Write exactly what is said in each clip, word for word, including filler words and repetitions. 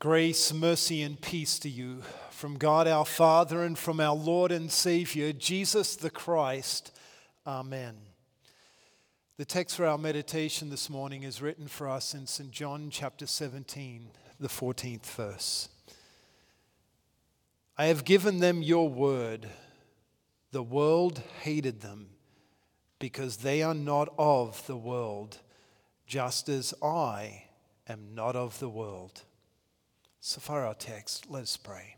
Grace, mercy, and peace to you from God our Father and from our Lord and Savior, Jesus the Christ. Amen. The text for our meditation this morning is written for us in Saint John chapter seventeen, the fourteenth verse. I have given them your word. The world hated them because they are not of the world, just as I am not of the world. So far our text, let us pray.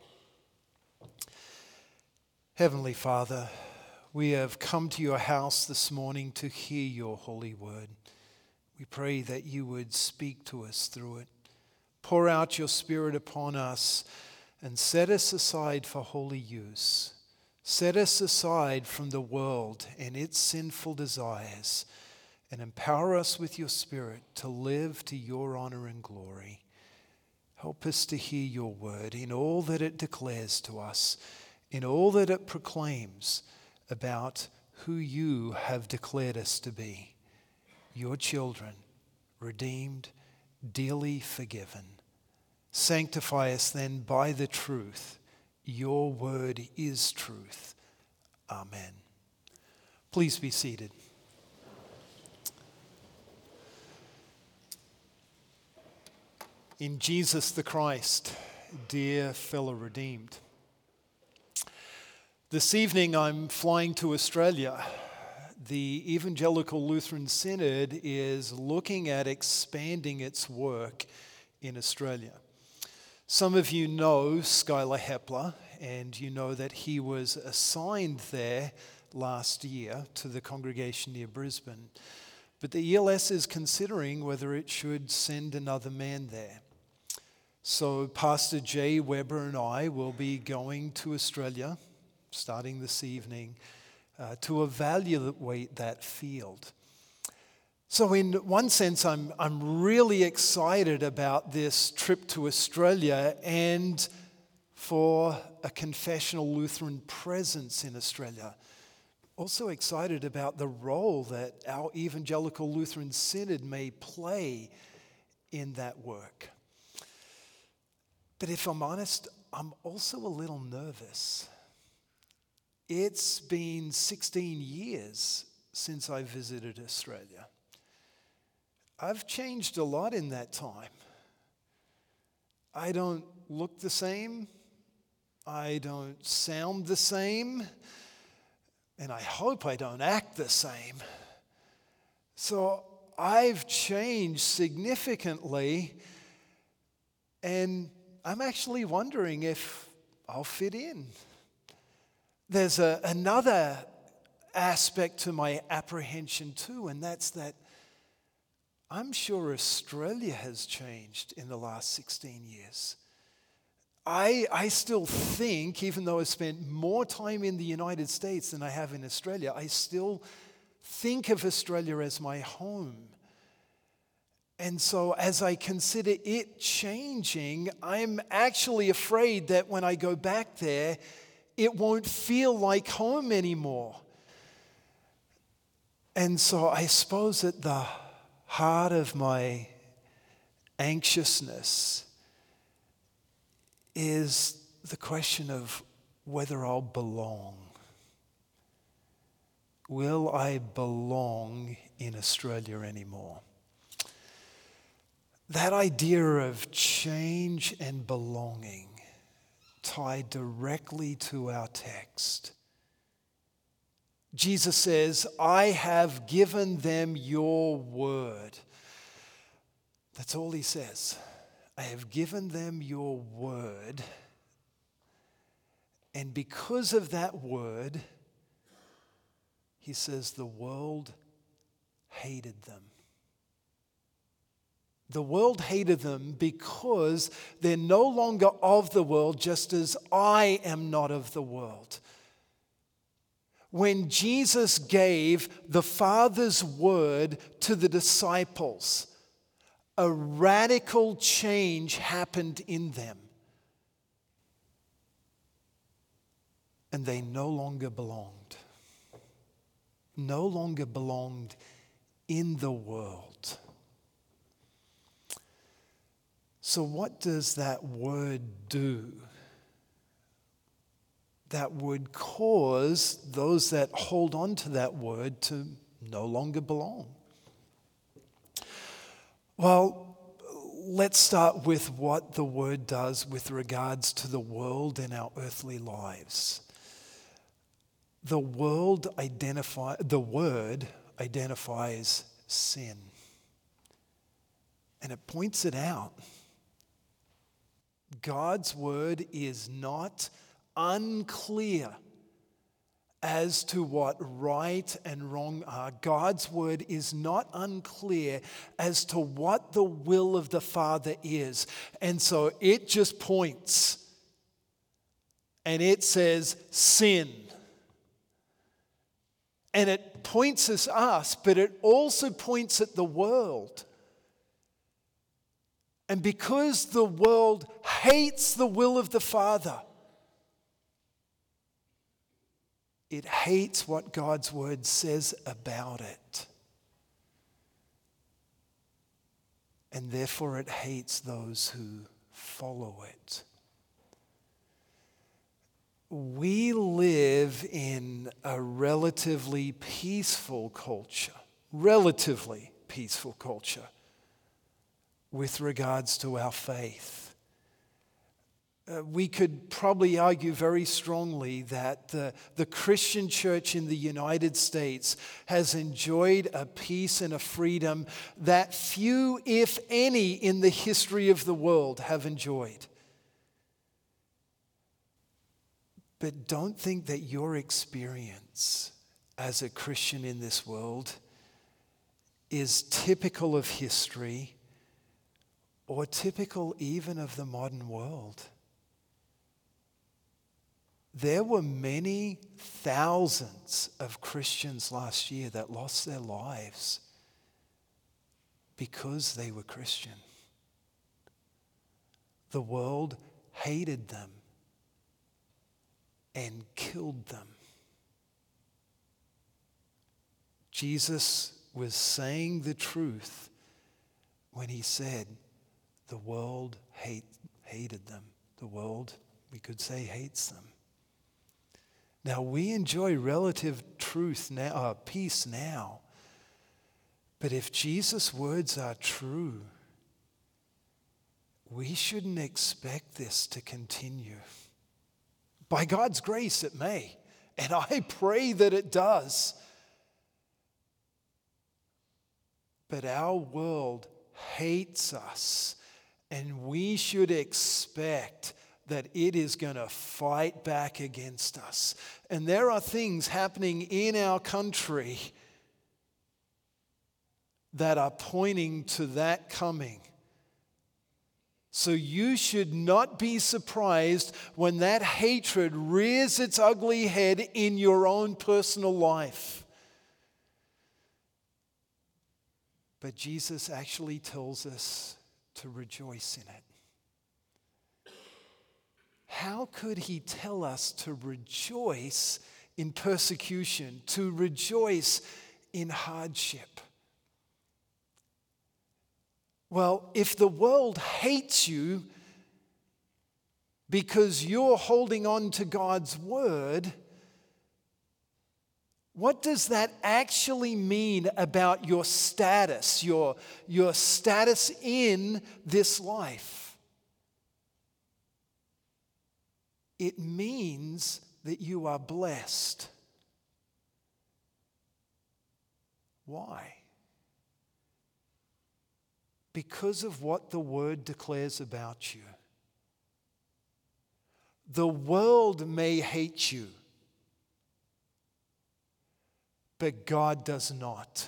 Heavenly Father, we have come to your house this morning to hear your holy word. We pray that you would speak to us through it. Pour out your Spirit upon us and set us aside for holy use. Set us aside from the world and its sinful desires and empower us with your Spirit to live to your honor and glory. Help us to hear your word in all that it declares to us, in all that it proclaims about who you have declared us to be, your children, redeemed, dearly forgiven. Sanctify us then by the truth. Your word is truth. Amen. Please be seated. In Jesus the Christ, dear fellow redeemed. This evening I'm flying to Australia. The Evangelical Lutheran Synod is looking at expanding its work in Australia. Some of you know Schuyler Hepler, and you know that he was assigned there last year to the congregation near Brisbane. But the E L S is considering whether it should send another man there. So Pastor Jay Weber and I will be going to Australia, starting this evening, uh, to evaluate that field. So in one sense, I'm, I'm really excited about this trip to Australia and for a confessional Lutheran presence in Australia. Also excited about the role that our Evangelical Lutheran Synod may play in that work. But if I'm honest, I'm also a little nervous. It's been sixteen years since I visited Australia. I've changed a lot in that time. I don't look the same. I don't sound the same. And I hope I don't act the same. So I've changed significantly, and I'm actually wondering if I'll fit in. There's a, another aspect to my apprehension too, and that's that I'm sure Australia has changed in the last sixteen years. I, I still think, even though I've spent more time in the United States than I have in Australia, I still think of Australia as my home. And so as I consider it changing, I'm actually afraid that when I go back there, it won't feel like home anymore. And so I suppose at the heart of my anxiousness is the question of whether I'll belong. Will I belong in Australia anymore? That idea of change and belonging tied directly to our text. Jesus says, I have given them your word. That's all he says. I have given them your word. And because of that word, he says the world hated them. The world hated them because they're no longer of the world, just as I am not of the world. When Jesus gave the Father's word to the disciples, a radical change happened in them. And they no longer belonged. No longer belonged in the world. So what does that word do? That would cause those that hold on to that word to no longer belong. Well, let's start with what the word does with regards to the world and our earthly lives. The world identify, the word identifies sin. And it points it out. God's word is not unclear as to what right and wrong are. God's word is not unclear as to what the will of the Father is. And so it just points and it says sin. And it points at us, but it also points at the world. And because the world hates the will of the Father, it hates what God's word says about it. And therefore it hates those who follow it. We live in a relatively peaceful culture, relatively peaceful culture with regards to our faith. Uh, we could probably argue very strongly that the, the Christian church in the United States has enjoyed a peace and a freedom that few, if any, in the history of the world have enjoyed. But don't think that your experience as a Christian in this world is typical of history or typical even of the modern world. There were many thousands of Christians last year that lost their lives because they were Christian. The world hated them and killed them. Jesus was saying the truth when he said the world hate, hated them. The world, we could say, hates them. Now, we enjoy relative truth now, uh, peace now. But if Jesus' words are true, we shouldn't expect this to continue. By God's grace, it may. And I pray that it does. But our world hates us. And we should expect that it is going to fight back against us. And there are things happening in our country that are pointing to that coming. So you should not be surprised when that hatred rears its ugly head in your own personal life. But Jesus actually tells us to rejoice in it. How could he tell us to rejoice in persecution, to rejoice in hardship? Well, if the world hates you because you're holding on to God's word, what does that actually mean about your status, your, your status in this life? It means that you are blessed. Why? Because of what the word declares about you. The world may hate you, but God does not.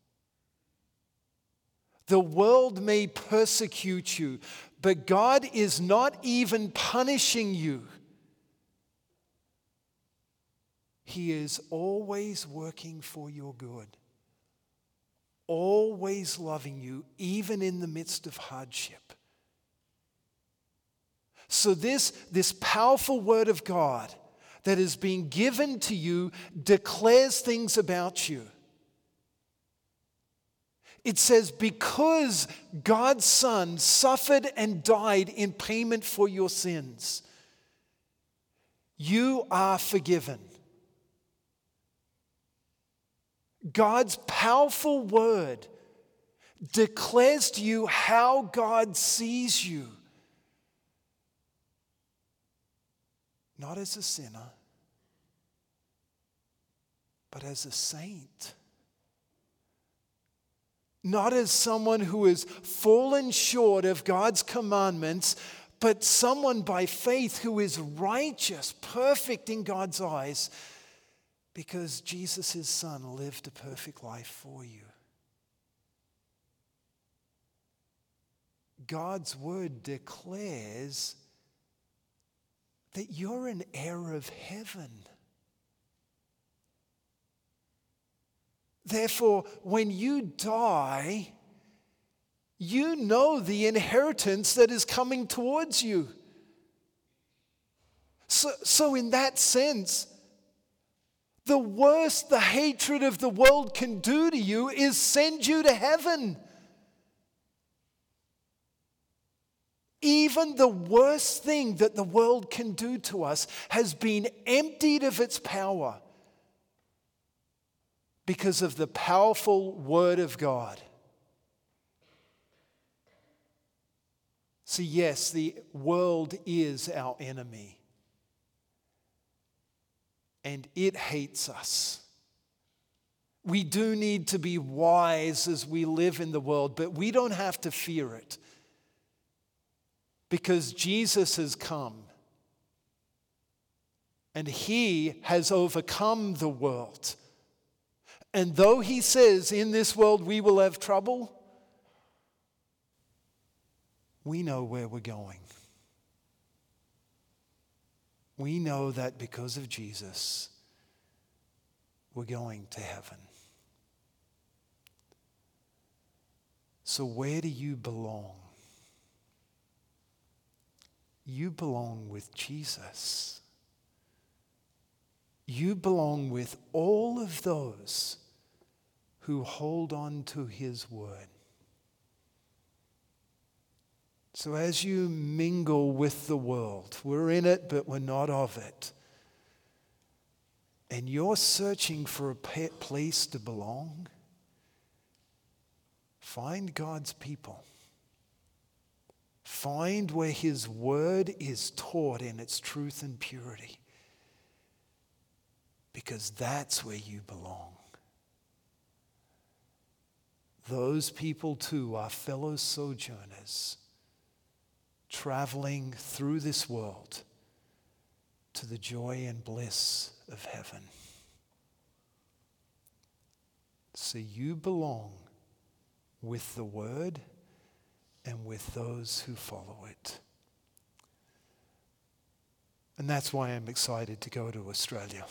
The world may persecute you, but God is not even punishing you. He is always working for your good. Always loving you, even in the midst of hardship. So this, this powerful word of God that is being given to you declares things about you. It says, because God's Son suffered and died in payment for your sins, you are forgiven. God's powerful word declares to you how God sees you. Not as a sinner, but as a saint. Not as someone who has fallen short of God's commandments, but someone by faith who is righteous, perfect in God's eyes, because Jesus, his Son, lived a perfect life for you. God's word declares that you're an heir of heaven. Therefore, when you die, you know the inheritance that is coming towards you. So, so in that sense, the worst the hatred of the world can do to you is send you to heaven. Even the worst thing that the world can do to us has been emptied of its power because of the powerful Word of God. See, yes, the world is our enemy. And it hates us. We do need to be wise as we live in the world, but we don't have to fear it. Because Jesus has come. And he has overcome the world. And though he says, in this world we will have trouble, we know where we're going. We know that because of Jesus, we're going to heaven. So where do you belong? You belong with Jesus. You belong with all of those who hold on to his word. So as you mingle with the world, we're in it, but we're not of it. And you're searching for a place to belong, find God's people. Find where his word is taught in its truth and purity. Because that's where you belong. Those people too are fellow sojourners, traveling through this world to the joy and bliss of heaven. So you belong with the word and with those who follow it. And that's why I'm excited to go to Australia.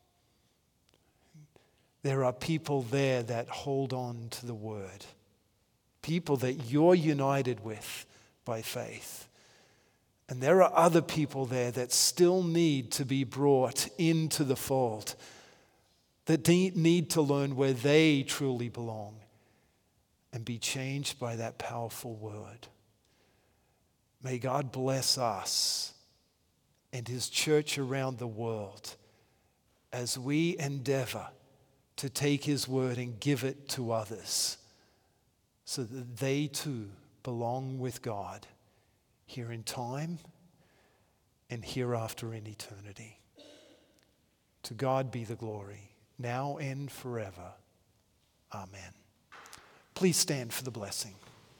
There are people there that hold on to the word. People that you're united with by faith. And there are other people there that still need to be brought into the fold. That need to learn where they truly belong and be changed by that powerful word. May God bless us and his church around the world as we endeavor to take his word and give it to others so that they too belong with God here in time and hereafter in eternity. To God be the glory, now and forever. Amen. Please stand for the blessing.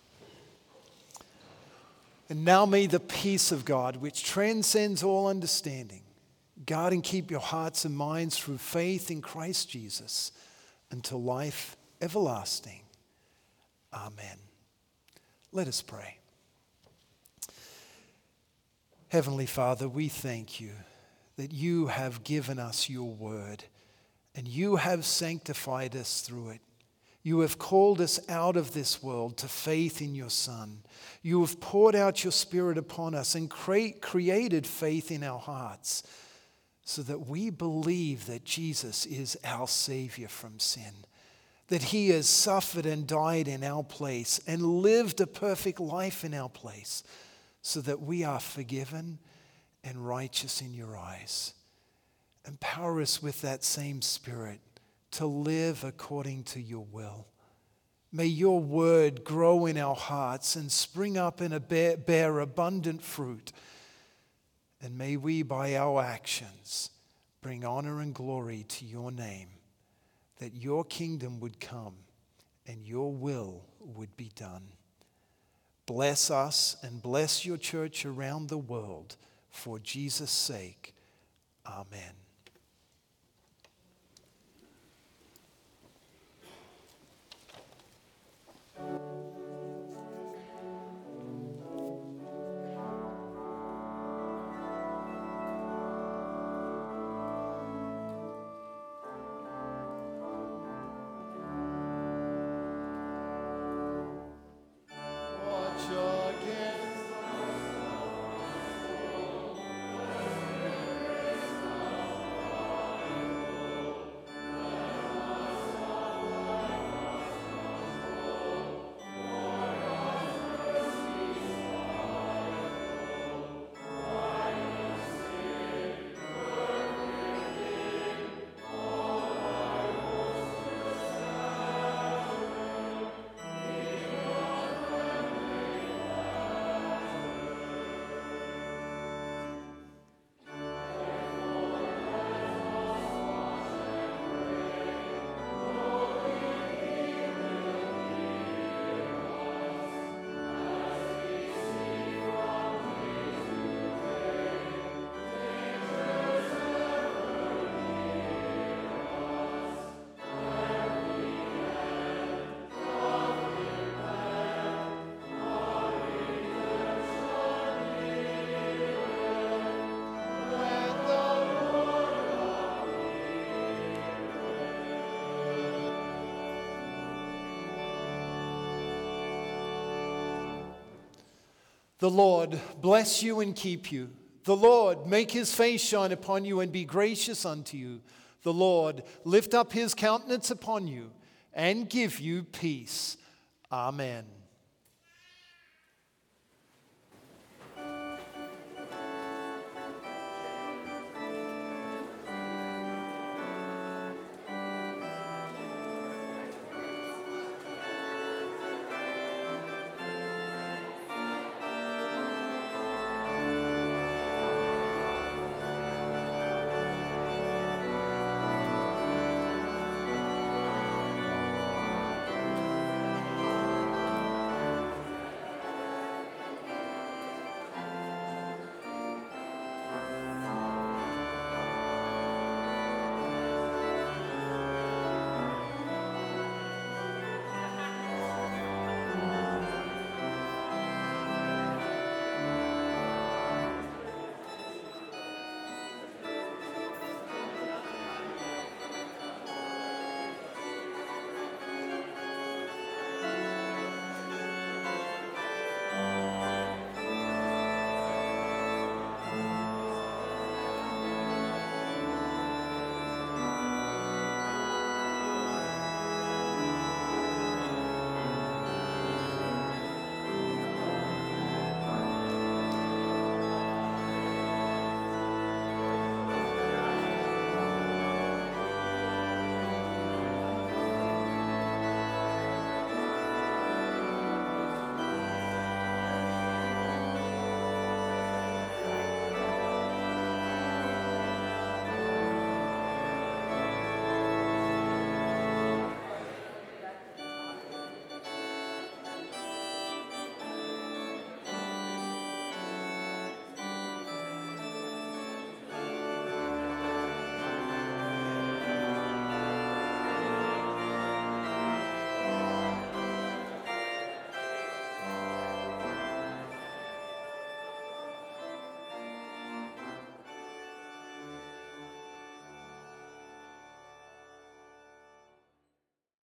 And now may the peace of God, which transcends all understanding, guard and keep your hearts and minds through faith in Christ Jesus until life everlasting. Amen. Let us pray. Heavenly Father, we thank you that you have given us your word and you have sanctified us through it. You have called us out of this world to faith in your Son. You have poured out your Spirit upon us and cre- created faith in our hearts so that we believe that Jesus is our Savior from sin, that he has suffered and died in our place and lived a perfect life in our place so that we are forgiven and righteous in your eyes. Empower us with that same Spirit to live according to your will. May your word grow in our hearts and spring up and bear, bear abundant fruit. And may we, by our actions, bring honor and glory to your name, that your kingdom would come and your will would be done. Bless us and bless your church around the world for Jesus' sake. Amen. The Lord bless you and keep you. The Lord make his face shine upon you and be gracious unto you. The Lord lift up his countenance upon you and give you peace. Amen.